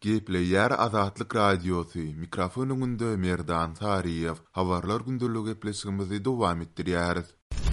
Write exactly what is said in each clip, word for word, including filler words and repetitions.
Geple yer Azatlyk Radiosu, mikrofon öňünde Merdan Tariýew, habarlar gündeligi gepleşigimizi dowam etdirýäris.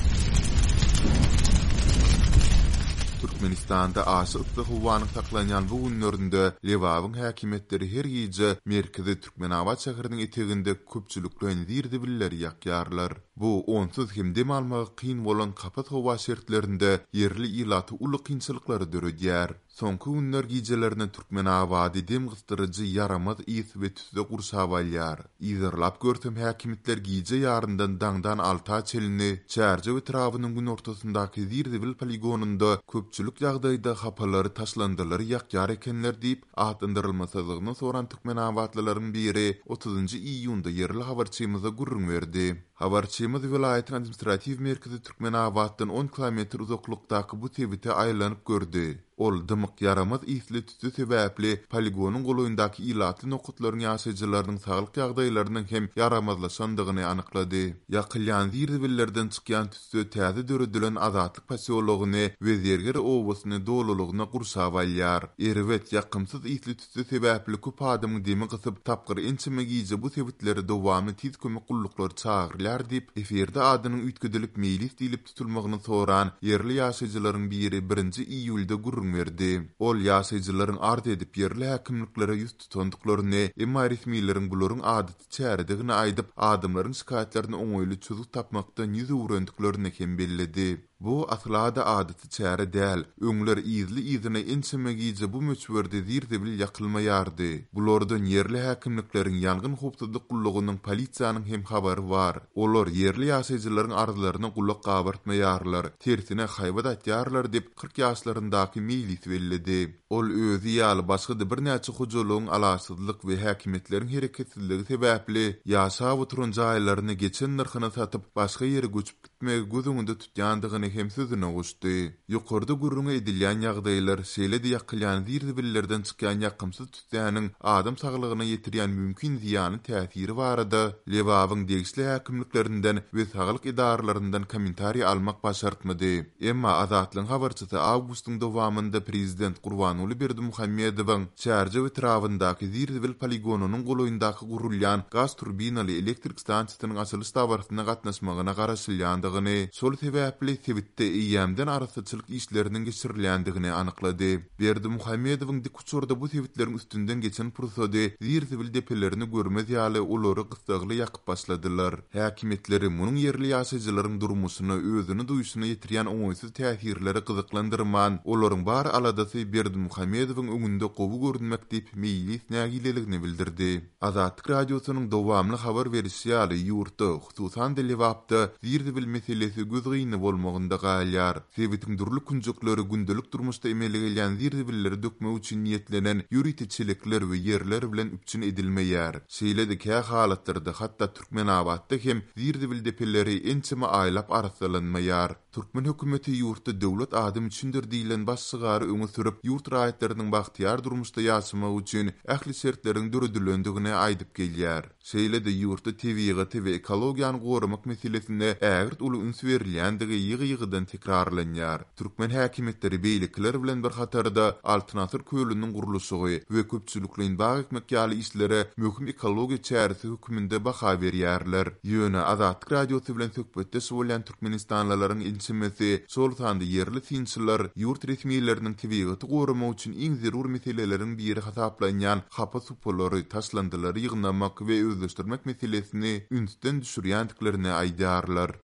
Türkmenistanda aşy ıtlyk howanyň saklanýan bu günlerinde Lewawyň häkimetleri her gije merkezi Türkmenabad şäheriniň eteginde köpçüliklen dirdi billeri ýakýarlar. Bu onsuz hem dem almagy kyn bolan kapat howa şertlerinde yerli ilaty uly kynçylyklary döredýär. Soňky günler gijelerine Türkmenabady dem gystyryjy yaramaz ýys we tüsde gurşabalýar. Ýerlap görtem häkimetler gije ýaryndan daňdan alta çelini çärje we trawynyň gün ortasyndaky dirdibil poligonunda köpçülik ýagdaýda hapalary taşlandylar ýakýar ekenler diýip atındyrylmasalygyny soran Türkmenabadlylaryň biri otuzynjy iýunda yerli habarçymyza gurrun berdi. Habarçymyz vilayatyň administrativ merkezi Türkmenabaddan on kilometr uzaklykdaky bu tebite aýlanyp gördi. Ol dymyk yaramaz ýysly tütü sebäpli poligonyň golaýyndaky ilatly nokutlaryň ýaşaýjylarynyň saglyk ýagdaýlarynyň hem yaramazlaşandygyny anyklady. Ýakylýan dirdibillerden çykýan tütü täze döredilen Azatlyk pasiologyny we Zerger owasyny dolulugyna gursap alýar. Erwet ýakymsyz ýysly tütü sebäpli köp adamyň demi gysyp tapgyr ençime giýje bu sebitleri dowamy tiz kömek gulluklar çagyrlar diýip eferde adynyň üýtgedilip meýlis diýilip tutulmagyny soran yerli ýaşaýjylaryň biri birinji iýulda gurrun verdi. Ol ýaşaýjylaryň ard edip yerli häkimliklere ýüz tutandyklaryny, emma resmiýlerin bularyň adaty çäredigini aýdyp, adamlaryň şikaýetlerini oňoýly çözük tapmakdan ýüz öwrendiklaryny hem bellidi. Bu aslada adaty çäre däl. Öňler ýyzly ýyzyna ençeme giýje bu möçberde dirdibil ýakylmaýardy. Bulardan yerli häkimlikleriň ýangyn howpsuzlyk gulluganyň polisiýanyň hem habary bar. Olar yerli ýaşaýjylaryň arzularyna gulak gabartmaýarlar, tersine haýbat atýarlar diýip kırk ýaşlaryndaky meýlis bellidi. Ol özü ýaly başga bir näçe hojalygyň alasyzlyk we häkimetleriň hereketsizligi sebäpli ýaşap oturan jaýlaryny geçen narhyna satyp başga ýere göçüp gitmegi gözüňde tutýandygyny hem sözüne goşdy. Ýokarda gurrun edilýän ýagdaýlar şeýle-de ýakylýan dirdibillerden çykýan ýakymsyz tutýanyň adam saglygyna ýetirýän mümkin ziýany täsiri barada Lewawyň degişli häkimliklerinden we saglyk idaralaryndan kommentariýa almak başartmady. Emma Azatlyň habarçysy awgustyň dowamında prezident Gurbanuly Berdimuhammedowyň çärje we trawyndaky dirdibil poligonunyň golaýyndaky gurulýan gaz turbinaly elektrik stansiýasynyň açylyş tabaryna gatnaşmagyna garaşylýandygyny, şol sebäpli Tebitde iýamdan arasyçylyk işleriniň geçirilýändigini anyklady. Berdimuhammedowyň dik uçurda bu tebitleriň üstünden geçen prosedy dirdibil depelerini görmez ýaly olary gysgly ýakyp başladylar. Häkimetleri munyň yerli ýaşaýjylaryň durmuşyny özüni duýuşyna ýetirýän oňoýsuz täsirleri gyzyklandyrman, olaryň bar aladasy Berdimuhammedowyň öňünde gowy görünmek diýip meýlis nägileligini bildirdi. Azatlyk radiosynyň dowamly habar berişi ýaly ýurtda, hususan Lewapda dirdibil meselesi gözgýyny bolmagynda galýar. Sebitiň durly kunjukları gündelik durmuşda emeli gelýän dirdibilleri dökmek üçin niýetlenen ýürütçilikler we yerler bilen üpçün edilmeýär. Şeýle-de halatlarda hatda Türkmenabadda hem dirdibil depeleri ençeme aýlap araslanmaýar. Türkmen hökümeti ýurtda döwlet adam üçindir diýilen başçygary öňe sürüp ýurt raýatlarynyň bagtyar durmuşda ýaşamak üçin ähli şertleriň döredilendigine aýdyp gelýär. Şeýle-de ýurtda tebigaty we ekologiýany goramak meselesinde ägirt uly üns berilýändigi ýygy-ýygydan tekrarlanýar. Türkmen häkimetleri beýlikler bilen bir hatarda Altynasır köýlüniň gurulşy we köpçülikleň bag ekmek ýaly işlere möhüm ekologiýa çäresi höküminde baha berýärler. Ýöne Azatlyk radiosy bilen söhbetde bolýan Türkmenistanlylaryň inçimesi, şol sanda yerli tinçiler ýurt resmiýetleriniň tebigaty goramak üçin iň zerur meseleleriň biri hasaplanýan hapa supolary taşlandylar ýygnamak we özleşdirmek meselesini ünsden düşürýändiklerini aýdarlar.